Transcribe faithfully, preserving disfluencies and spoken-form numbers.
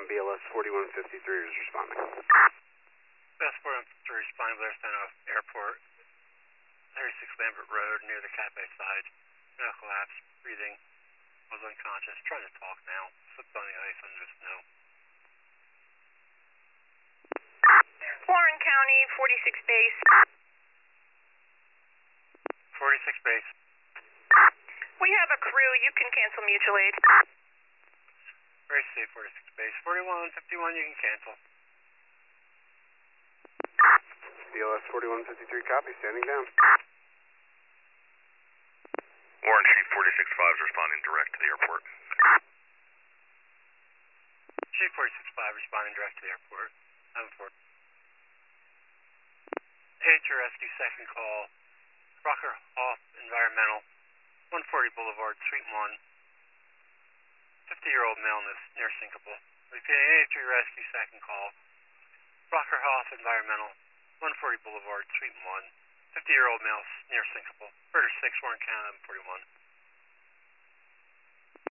B L S forty-one fifty-three is responding. B L S forty-one fifty-three responding, Blairstown off Airport, thirty-six Lambert Road, near the cafe side. No collapse, breathing, was unconscious, trying to talk now, slipped on the ice under the snow. Warren County, forty-six base. forty-six base. We have a crew, you can cancel mutual aid. Very safe, forty-six base. forty-one fifty-one, you can cancel. B L S forty-one fifty-three, copy, standing down. Warren Chief forty-six five is responding direct to the airport. Chief forty-six five responding direct to the airport. seven four. Eight to rescue, second call. Rocker Hoff Environmental, one forty Boulevard, Suite one. fifty-year-old male near Syncable. Repeating, eight three rescue, second call. Rocker Hoff Environmental, one forty Boulevard, Suite one. fifty-year-old male near Syncable. Murder six, Warren County, eleven forty-one.